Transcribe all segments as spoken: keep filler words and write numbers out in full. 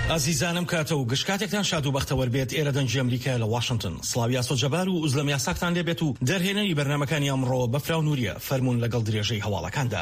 ئازیزانم کاتە و گشتکاتێکتان شاد و بەختەوەر بێت. ئێرە دەنجی ئەمریکا لە واشنگتن. سڵاوی ئاسۆجەبار و ئوزلەمی یاساکتان لێبێت و دەرهێنەری بەرنامەکانی ئەمڕۆ بە فراو نووریە فەرموون لەگەڵ درێژەی هەواڵەکاندا.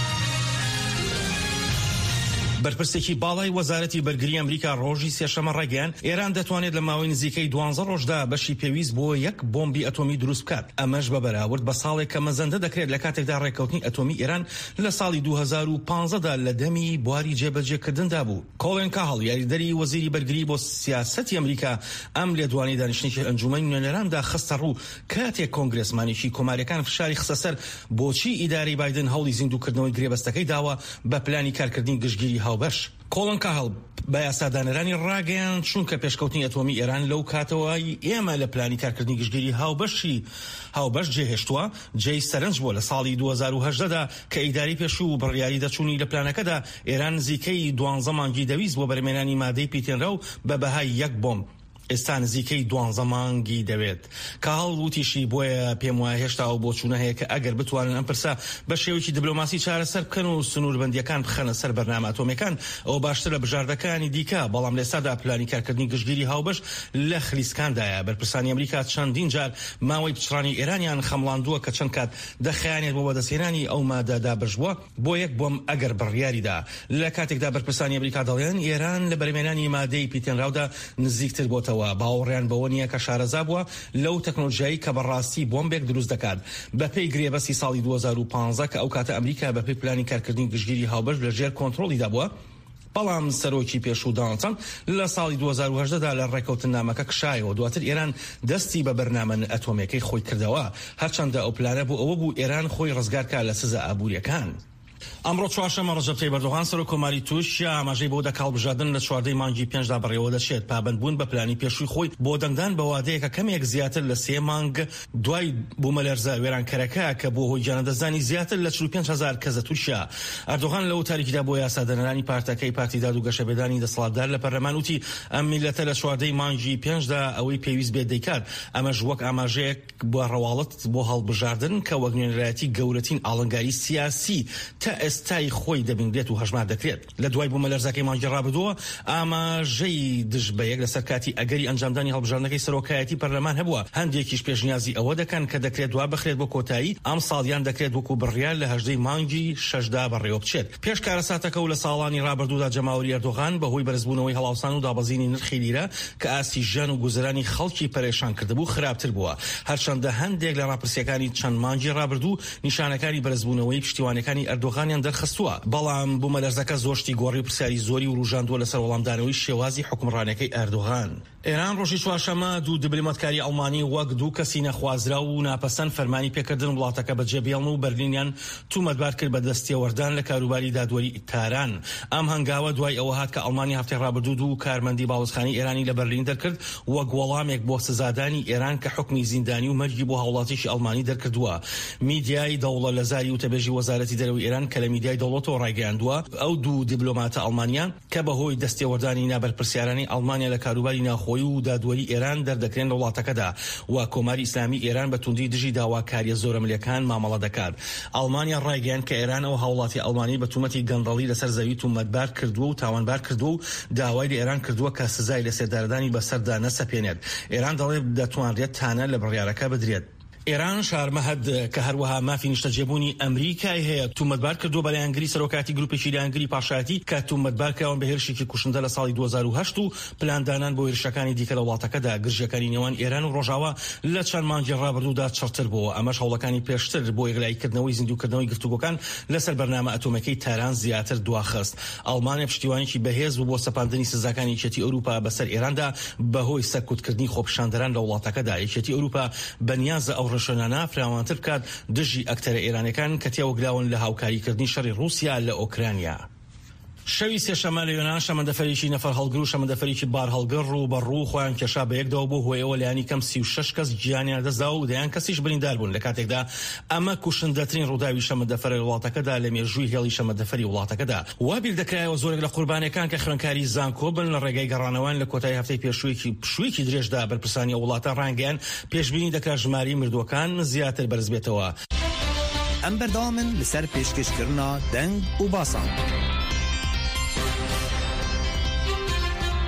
بەرپرسێکی باڵای وەزارەتی بەرگری ئەمریکا ڕۆژی سێشەمە ڕێگەیان ئێران دەتوانێت لە ماوەی نزیکەی دوانزە ڕۆژدا بەشی پێویست بۆ یەک بۆمبی ئەتۆمی دروست بکات. ئەمەش بە بەراورد بە ساڵێک کە مەزەندە دەکرێت لە کاتێکدا ڕێکەوتنی ئەتۆمی ئێران لە ساڵی دوو هەزار و پانزەدا لە دەمی بواری جێبەجێکردندا بوو. کۆڵین کاهڵ یاریدەری وەزیری بەرگری بۆ سیاسەتی ئەمریکا ئەم لێدوانی دانیشتنی ئەنجومەنی نوێنەراندا خستە ڕوو کاتێک کۆنگرێسمانێکی کۆماریەکان فشاری خستە سەر بۆچی ئیدارەی بایدن هەوڵی زیندووکردنەوەی گرێبەستەکەی داوە بە پلانی کارکردنی گشتگیری هاوبەش. کۆڵن کاهڵ بە یاسادانەرانی ڕاگەیان چونکە پێشکەوتنی ئەتۆمی ئێران لەو کاتەوەی ئێمە لە پلانی کارکردنی گشتگیری هاوبەشی هاوبەش جێهێشتووە جێی سەرنج بووە لە ساڵی دوو هەزار و هەژدەدا کە ئیداری پێشوو و بڕیاری دەچوونی لە پلانەکەدا ئێران نزیکەی دوانزە مانگی دەویست بۆ بەرهێنانی مادەی پیتێنرا و بە بەهای یەک بۆمب. ئێستا نزیکەی دوانزە مانگی دەوێت. کاهڵ وتیشی بۆیە پێم وایە هێشتا و بۆ چوونە هەیە کە ئەگەر بتوانن ئەم پرسە بە شێوەیەکی دیبلۆماسی چارەسەر بکەن و سنووربەندیەکان بخەنە سەر بەرنامە ئەتۆمیەکان ئەوە باشتر لە بژاردەکانی دیکە. بەڵام لێستادا پلانی کارکردنی گشتگیری هاوبەش لە خلیسکاندایە. بەرپرسانی ئەمریکا چەندین جار ماوەی پچڕانی ئێرانیان خەمڵاندووە کە چەند کات دەخایانێت بۆ بەدەستهێنانی ئەو مادەدا بژبووە بۆ یەک بۆم ئەگەر بڕیاریدا. لە کاتێکدا بەرپرسانی ئەمریکا دەڵێن ئێران لە بەرهێنانی مادەی پیتێنراودا نزیکتر بۆتەوە. باوەڕیان بەوە نییە کە شارەزا بووە لەو تەکنۆلۆژیایی کە بەڕاستی بۆمبێک دروست دەکات. بەپێی گرێبەستی ساڵی دوو هەزار و پانزە کە ئەو کاتە ئەمریکا بەپێی پلانی کارکردنی گشتگیری هاوبەش لەژێر کۆنتڕۆڵیدا بووە، بەڵام سەرۆکی پێشوو دۆناڵد ترامپ لە ساڵی دوو هەزار و هەژدەدا لە ڕێکەوتن نامەکە کشایەوە. دواتر ئێران دەستی بە بەرنامە ئەتۆمیەکەی خۆی کردەوە، هەرچەندە ئەو پلانە بوو ئەوە بوو ئێران خۆی ڕزگارکە لە سزە ئابووریەکان. ئەمڕۆ چوارشەممە ڕەجەب تەیب ئەردۆغان سەرۆک کۆماری تووشیا ئاماژەی بۆ دەکاڵبژاردن لە چواردەی مانگی پێنجدا بڕێوە دەچێت. پابندبوون بە پلانی پێشووی خۆی بۆ دەنگدان بە وادەیەکە کەمێک زیاتر لە سێ مانگ دوای بوومەلەرزە وێرانکەرەکە کە بۆ هۆی جانەدەزانی زیاتر لە چل و پێنج هەزار کەسە تووشیا. ئەردۆغان لەو تاریکیدا بۆ یاسادەنەرانی پارتەکەی پارتی داد و گەشەبێدانی دەسەڵاتدار لە پەرلەمان وتی ئەم میلەتە لە چواردەی مانگی پێنجدا ئەوەی پێویست بێت دەیکات. ئەمەش وەک ئاماژەیەک بۆ ڕەواڵەت بۆ هەڵبژاردن کە وەک نوێنەرایەتی گەورەترین ئاڵنگاری سیاسی تا ئێستای خۆی دەبینێت و هەژمار دەکرێت. لە دوای بوومەلەرزەکەی مانگی ڕابردووە ئاماژەی دژ بە یەک لەسەر کاتی ئەگەری ئەنجامدانی هەڵبژاردنەکەی سەرۆکایەتی پەرلەمان هەبووە. هەندێکیش پێشنیازی ئەوە دەکەن کە دەکرێت دوا بخرێت بۆ کۆتایی ئەم ساڵیان دەکرێت وەکو بڕیار لە هەژدەی مانگی شەشدا بەڕێوە بچێت. پێش کارەساتەکە و لە ساڵانی ڕابردوودا جەماوەری ئەردۆغان بەهۆی بەرزبوونەوەی هەڵاوسان و دابەزینی نرخی لیرە کە ئاستی ژیان و گوزەرانی خەڵکی پەرێشان کردبوو خراپتر بووە. هەرچەندە هەندێک لە ڕاپرسیەکانی چەند مانگی ڕابردوو نیشانەکانی بەرزبوونەوەی پشتیوانەکانی ئەردۆغانیان دەرخستووە. بەڵام بوومەلەرزەکە زۆشتی گۆڕی و پرسیاری زۆری و ڕوژاندووە لەسەر وەڵامدانەوەی شێوازی حکومڕانەکەی ئەردۆغان. ئێران ڕۆژی چوارشەممە دوو دیبلۆماتکاری ئەڵمانی وەک دوو کەسی نەخوازرا و ناپەسەند فەرمانی پێکردن وڵاتەکە بەجێبێڵن و بەرلینیان تومەتبار کرد بە دەستێوەردان لە کاروباری دادوەری تاران. ئەم هەنگاوە دوای ئەوە هات کە ئەڵمانی هەفتەی ڕابردوو دوو کارمەندی باڵوزخانی ئێرانی لە بەرلین دەرکرد وەک وەڵامێک بۆ سزادانی ئێران کە حکمی زیندانی و مەرگی بۆ هاوڵاتیشی ئەڵمانی دەرکردووە. میدیای دەوڵە لەزاری و تەبێژی وەزارەتی دەرەوەی ئێران کە لە میدیای دەوڵەتەوە ڕایگەیاندووە ئەو دوو دیبلۆماتە ئەڵمانیا کە بەهۆی دەستێوەردانی نابەرپرسیارانی ئەڵمانیا لە کاروباری ناوخۆیی و دادوەری ئێران دەردەکرێن لە وڵاتەکەدا و کۆماری ئیسلامی ئێران بە توندی دژی داواکاریە زۆرەملەکان مامەڵە دەکات. ئەڵمانیا ڕایگەیاند کە ئێران ئەو هاوڵاتی ئەڵمانی بە تومەتی گەندەڵی لەسەر زەوی تومەتبار کردووە و تاوانبار کردووە و داوای لە ئێران کردووە کە سزای لە سێدارەدانی بەسەردا نەسەپێنێت. ئێران دەڵێت دەتوانرێت تانە لە بڕیارەکە بدرێت. ئێران شارمەهەد کە هەروەها مافی نیشتەجێبوونی ئەمریکای هەیە تومەتبار کردو بە لایەنگری سەرۆکاتی گروپێکی لایەنگری پاشایەتی کە تومەتبار کراون بە هێرشێکی کوشندە لە ساڵی دوو هەزار و هەشت و پلاندانان بۆ هێرشەکانی دیکە لە وڵاتەکەدا. گرژەکانی نێوان ئێران و ڕۆژاوا لە چەند مانگی ڕابردوودا چڕتر بووە. ئەمەش هەوڵەکانی پێشتر بۆ یەکلایکردنەوەی زیندووکردنەوەی گفتوگۆکان لەسەر بەرنامە ئەتۆمەکەی تاران زیاتر دواخست. ئەڵمانیا پشتیوانێکی بەهێز بوو بۆ سەپاندنی سزاکانی یەکێتی ئەوروپا بەسەر ئێراندا بەهۆی سەرکوتکردنی خۆپیشاندەران لە وڵاتەکەدا. یەکێتی ئەوروپا بەنیازە ئەو ڕەشەنانە وانتر بکات دژی ئەکتەرە ئێرانەکان کە تێوەگلاون لە هاوکاریکردنی شەڕی رووسیا لە ئۆکرانیا. شەوی سێشەممە لە یۆنان شەمەندەفەرێکی نەفەر هەڵگر و شەمەندەفەرێکی بار هەڵگر و بەڕوو خۆیان کێشا بە یەکدەوە بۆ هۆیەوە لایانی کەم سی و شەش کەس گیانیان دەستدا و دەیان کەسیش بریندار بوون لە کاتێکدا ئەمە کوشندەترین ڕووداوی شەمەندەفەرە وڵاتەکەدا لە مێژووی هێڵی شەمەندەفەری وڵاتەکەدا. وا بیر دەکرایەوە زۆرێک لە قوربانیەکان کە خوێندکاری زانکۆ بن لە ڕێگەی گەڕانەوەیان لە کۆتایی هەفتەی پێشوویەکی پشوویەکی درێژدا بەرپرسانی وڵاتە ڕانگەیان پێشبینی دەکرا ژماری مردوەکان زیاتر بەرز بێتەوە. ئەم بەردەوامن لەسەر پێشکەشکردنا دەنگ و باسان.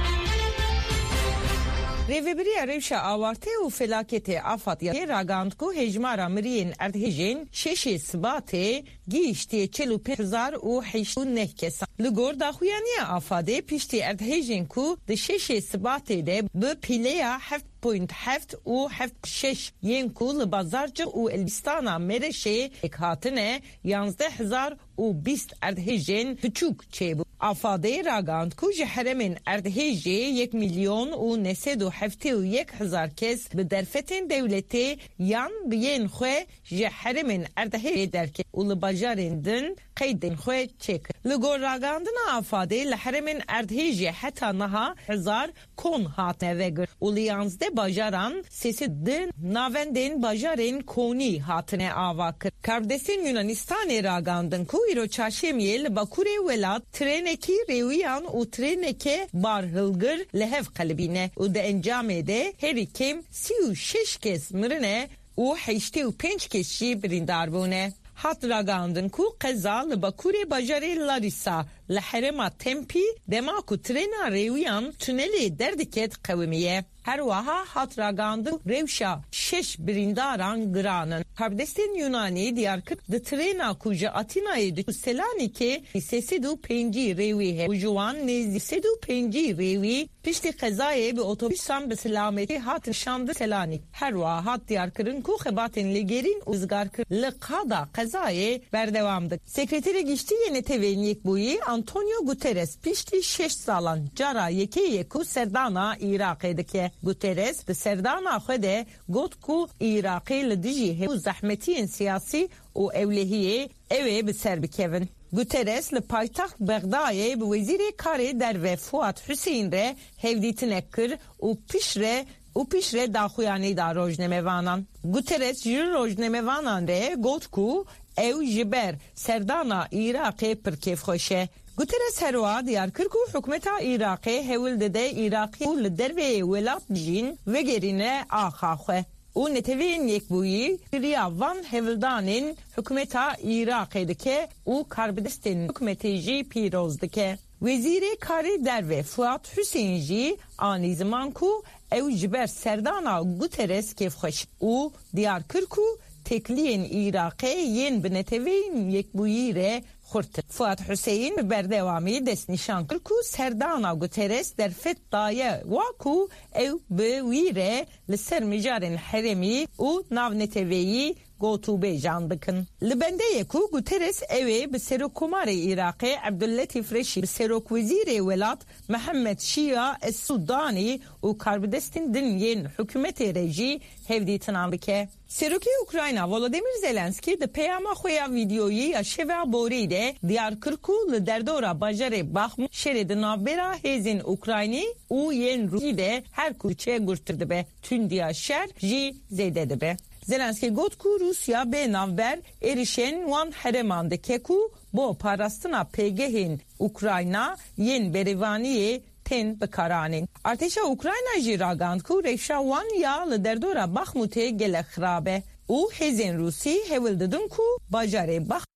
Rêveberiya rewşa awarte û felaketê Afadiyê ragand ku hejmara miriyên erdhejên şeşê Sibatê gihîştiye çel û pênc hezar û heşt û neh kesan. Li gor daxuyaniya Afadê piştî erdhejên ku di şeşê Sibatê de bi pîleya heft point heft û heft şeş yên ku li Bazarcık û Elbistana Mereşê hatine yanzdeh hezar û bîst erdhejên piçûk çêbû. Afadê ragand ku ji heremên erdhejê yek milyon û nesed û heftê û yek hezar kes bi derfetên dewletê yan bi yên xwe ji heremên erdhejê derket û li bajarên din qeydên xwe çêkir. Li gor ragandina Afadê li heremên erdhejê heta niha hezar kon hatine vegir û li yanzdeh bajaran sesî din navendên bajarên konî hatine ava kir. Kardeşên Yunanistanê ragandin ku îro çarşemiyê li Bakurê welat trenekî rêwiyan û treneke barhilgir li hev qelibîne û di encamê de herî kêm sî û şeş kes mirine û heştê û pênc kes jî birîndar bûne. Hat ragandin ku qeza li Bakurê bajarê Larîsa li herêma Tempî dema ku trena rêwiyan tunelê derdiket qewimiye. Her waha hat ragandin rewşa şeş birîndaran giranin. Kardeşên Yunanî diyar kir di trena ku ji Atinayê di Selanikê sesed û pêncî rêwî heye. Ji wan nêzî sed û pêncî rêwî piştî qezayê bi otobüsan bi selametî hatin şandin Selanik. Her waha hat diyar kirin ku xebatên lêgerîn û zgar kir li qada qezayê berdewamdik. Sekreteri Giştî N T V'nin yekbûyî Antonio Guterres piştî şeş salan cara yekê ku serdana Iraqê dike. Guterres di serdana xwe de got ku Iraqê li dijî hev zehmetiyên siyasî û ewlehiyê ew ê bi ser bikevin. Guterres li paytaxt Bexdayê bi wezîrê karê derve Fuat Hüseyin re hevdîtinek kir û pişre û pişre daxuyanî da rojnemevanan. Guterres ji rojnemevanan re got ku ew ji ber serdana Iraqê pir kêfxweş e. Guterres herwa diyar kir ku hukmeta Iraqê hewil dide Iraqî û li derveyê welat dijîn vegerîne axa xwe. û netevên yekbûyî kiriya van hevildanên hukmeta Iraqê dike û karbidestên hukmetê jî pîroz dike. Wezîrê karê derve Fuat Hüseyin jî anî ziman ku ew ji ber serdana Guterres kêfxweş û diyar kir ku tekliyên Iraqê yên bi netevên yekbûyî re xurtir. Fuat Hüseyin bi berdewamî dest nîşan kir ku serdana Guterres derfet daye wa ku ew bi wî re li ser mijarên herêmî û navneteveyî gotûbêjan dikin. Li bendeyê ku Guterres ew ê bi Serokkomarê Iraqê Ebdulletîf Reşîd, bi Serokwezîrê welat Mehemmed Şia Es-Sudanî û karbidestên din yên hikûmetê re jî hevdîtinan dike. Serokê Ukrayna Volodymyr Zelenskî di peyama xwe ya vîdyoyî ya şeva borî de diyar kir ku li derdora bajarê Baxmut şerê di navbera hêzên Ukraynî û yên Rûsî de her ku çê gurtir dibe. Tundiya şer jî zêde dibe. Zelenski got ku Rusya bê navber êrişên wan hereman dike ku bo parastina pêgehên Ukrayna yên berêvaniyê tên bikaranîn. Artêşa Ukrayna jî ragand ku rewşa wan ya li derdora Baxmutê gelek xirab e û hêzên Rûsî hewil didin ku bajarê Baxmut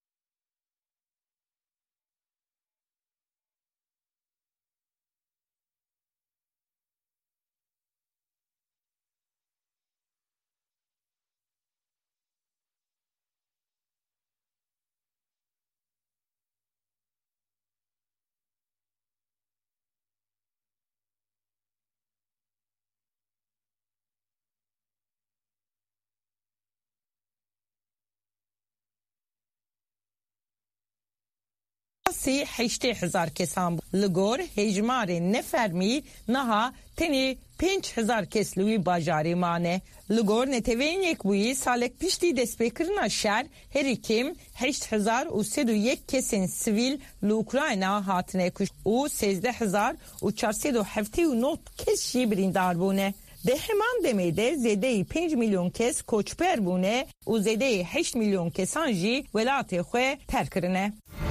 سی هشته هزار کسان لگور هجمار نفرمی نها تنی پنج هزار کس لوی باجاری مانه لگور نتوین یک بویی سالک پیشتی دست بکرنا شهر هری کم هشت هزار و سد و یک کسین سویل لوکراینا هاتنه کشت و سیزده هزار و چارسد و هفته و نوت کس جی بریندار بونه. ده همان دمیده زیده پنج میلیون کس کوچپر بونه و زیده هشت میلیون کسان جی ولات خواه ترکرنه.